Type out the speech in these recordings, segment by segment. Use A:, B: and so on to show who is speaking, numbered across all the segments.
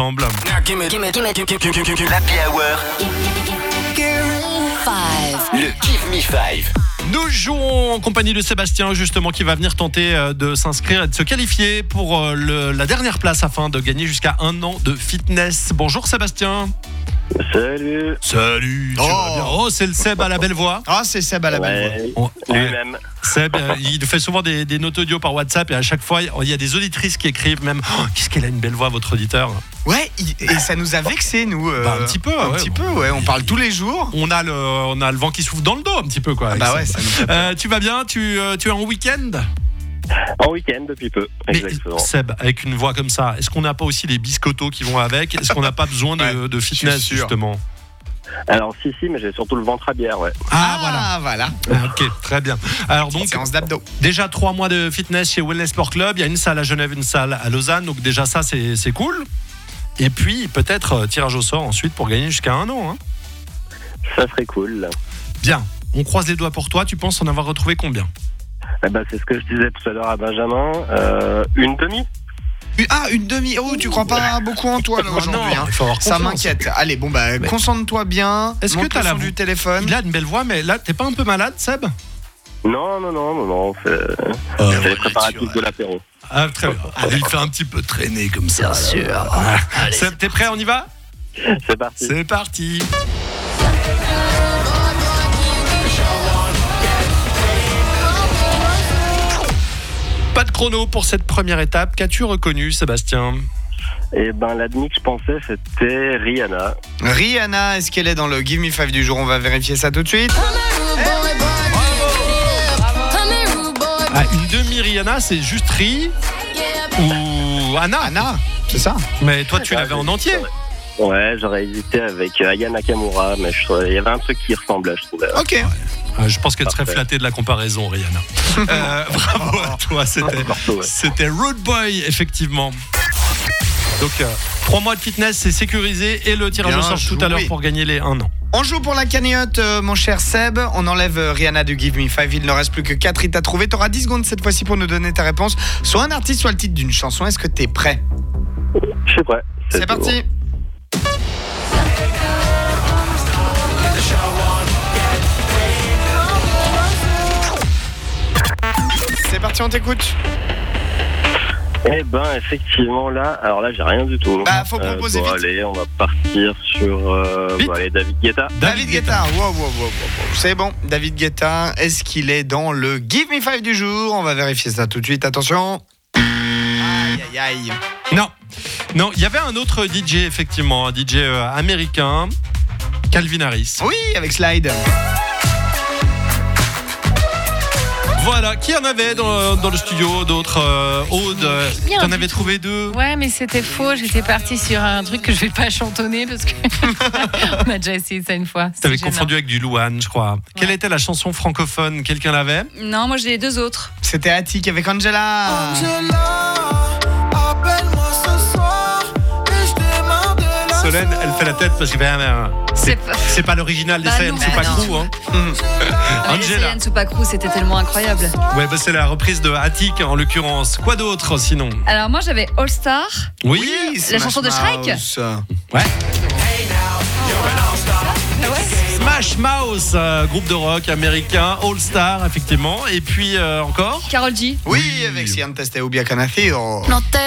A: ensemble.
B: L'Happy Hour. Le Give Me 5.
A: Nous jouons en compagnie de Sébastien, justement, qui va venir tenter de s'inscrire et de se qualifier pour la dernière place afin de gagner jusqu'à 1 an de fitness. Bonjour Sébastien.
C: Salut.
A: Salut. Tu vas bien ? Oh, c'est le Seb à la belle voix.
D: Ah, c'est Seb à la belle voix.
C: Lui-même.
A: Seb, il fait souvent des notes audio par WhatsApp et à chaque fois, il y a des auditrices qui écrivent même qu'est-ce qu'elle a une belle voix, votre auditeur.
D: Ouais, et ça nous a vexé, nous.
A: Un petit peu,
D: ouais. On parle tous les jours.
A: On a le vent qui souffle dans le dos un petit peu, quoi.
D: Bah ouais, ça nous fait peur.
A: Tu vas bien ? Tu es en week-end ?
C: En week-end depuis peu.
A: Mais
C: Exactement.
A: Seb, avec une voix comme ça, est-ce qu'on n'a pas aussi les biscottos qui vont avec ? Est-ce qu'on n'a pas besoin de fitness, justement ?
C: Alors si, mais j'ai surtout le ventre à bière, ouais.
D: Voilà.
A: Ok, très bien. Alors donc,
D: séance d'abdos.
A: déjà 3 mois de fitness chez Wellness Sport Club. Il y a une salle à Genève, une salle à Lausanne. Donc déjà ça, c'est cool. Et puis peut-être tirage au sort ensuite pour gagner jusqu'à 1 an. Hein.
C: Ça serait cool.
A: Bien, on croise les doigts pour toi. Tu penses en avoir retrouvé combien ?
C: C'est ce que je disais tout à l'heure à Benjamin. Une demi.
D: Une demi. Oh, tu crois pas beaucoup en toi là, aujourd'hui.
A: Non, il faut avoir
D: ça
A: confiance.
D: m'inquiète. Allez, concentre-toi bien.
A: Est-ce que
D: monte
A: t'as
D: le
A: la
D: son du téléphone?
A: Il a une belle voix, mais là, t'es pas un peu malade, Seb ?
C: Non. C'est les préparatifs de l'apéro.
A: Ah, très bien. Il fait un petit peu traîner comme ça. Bien sûr. Seb, t'es prêt ? On y va ?
C: C'est parti.
A: C'est parti. Pas de chrono pour cette première étape. Qu'as-tu reconnu, Sébastien ?
C: La demi que je pensais, c'était Rihanna.
D: Rihanna, est-ce qu'elle est dans le Give Me 5 du jour? On va vérifier ça tout de suite.
A: Une demi Rihanna, c'est juste Ri ou Anna,
D: c'est ça?
A: Mais toi, tu l'avais en entier.
C: Ouais, j'aurais hésité avec Aya Nakamura, mais il y avait un truc qui ressemblait, je trouvais.
D: Ok.
A: Je pense qu'elle serait flattée de la comparaison, Rihanna. Bravo à toi, c'était Rude Boy, effectivement. Donc, 3 mois de fitness, c'est sécurisé et le tirage au sort tout à l'heure pour gagner les 1 an.
D: On joue pour la cagnotte, mon cher Seb. On enlève Rihanna de Give Me 5. Il ne reste plus que 4 hits à trouver. Tu auras 10 secondes cette fois-ci pour nous donner ta réponse. Soit un artiste, soit le titre d'une chanson. Est-ce que tu es prêt?
C: Je suis prêt.
D: C'est parti. C'est parti, on t'écoute.
C: Effectivement, là, j'ai rien du tout.
D: Faut proposer vite.
C: Allez, on va partir sur David Guetta.
D: David Guetta. Wow. C'est bon, David Guetta. Est-ce qu'il est dans le Give Me 5 du jour? On va vérifier ça tout de suite. Attention. Aïe.
A: Non, il y avait un autre DJ, effectivement, un DJ américain, Calvin Harris.
D: Oui, avec Slide.
A: Voilà, qui en avait dans le studio d'autres Aude, t'en avais trouvé 2.
E: Ouais, mais c'était faux. J'étais partie sur un truc que je vais pas chantonner parce que on a déjà essayé ça une fois.
A: T'avais confondu avec du Louane, je crois. Ouais. Quelle était la chanson francophone? Quelqu'un l'avait?
F: Non, moi j'ai les 2 autres.
D: C'était Attic avec Angela.
G: Appelle-moi ce soir et je démarre de la
A: Solène, elle fait la tête parce que c'est pas l'original des Sayan Supacrou. Angela.
F: Sayan Supacrou, c'était tellement incroyable.
A: Ouais, c'est la reprise de Attic en l'occurrence. Quoi d'autre sinon?
F: Alors moi j'avais All Star.
A: Oui,
F: la chanson de Shrek.
A: Ouais. Smash Mouth, groupe de rock américain, All Star effectivement. Et puis encore
F: Karol G.
D: Oui, avec Si antes te hubiera conocido.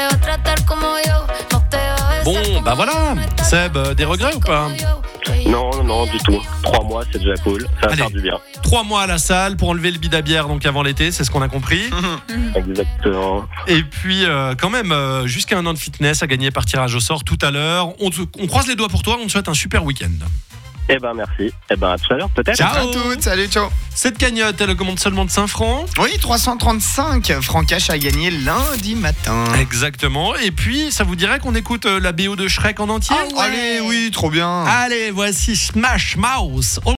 A: Bon, voilà. Seb, des regrets ou pas?
C: Non, du tout. 3 mois, c'est déjà cool. Ça va faire du bien.
A: 3 mois à la salle pour enlever le bide à bière donc avant l'été, c'est ce qu'on a compris.
C: Exactement.
A: Et puis, quand même, jusqu'à 1 an de fitness à gagner par tirage au sort tout à l'heure. On croise les doigts pour toi, on te souhaite un super week-end.
C: Merci. À tout à l'heure, peut-être.
A: Ciao
D: à toutes, salut, ciao.
A: Cette cagnotte, elle augmente seulement de 5 francs.
D: Oui, 335 francs cash à gagner lundi matin.
A: Exactement. Et puis, ça vous dirait qu'on écoute la BO de Shrek en entier?
D: Allez, oui, trop bien.
A: Allez, voici Smash Mouth.